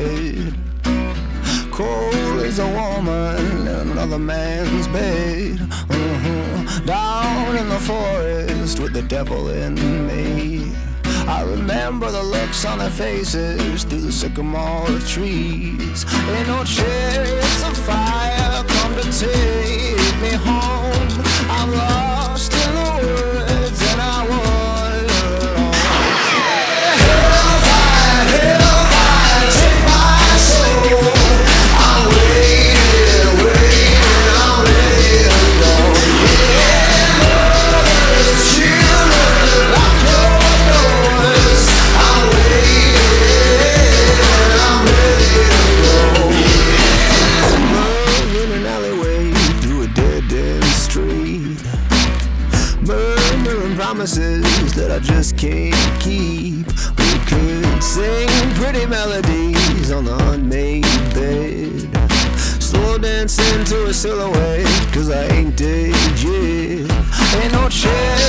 bed. Cold as a woman in another man's bed. Down in the forest with the devil in me. I remember the looks on their faces through the sycamore trees. Ain't no chariots of fire come to take me home. I'm lost in the woods and I wander alone. Hellfire, take my soul. I'm waiting, I'm ready to go. Yeah, mothers, children, lock your doors. I'm waiting, I'm ready to go. Burn in an alleyway through a dead-end street. Murmuring promises that I just can't keep. We could sing pretty melodies on the unmade bed. Slow dancing to a silhouette, 'cause I ain't dead yet. Ain't no chance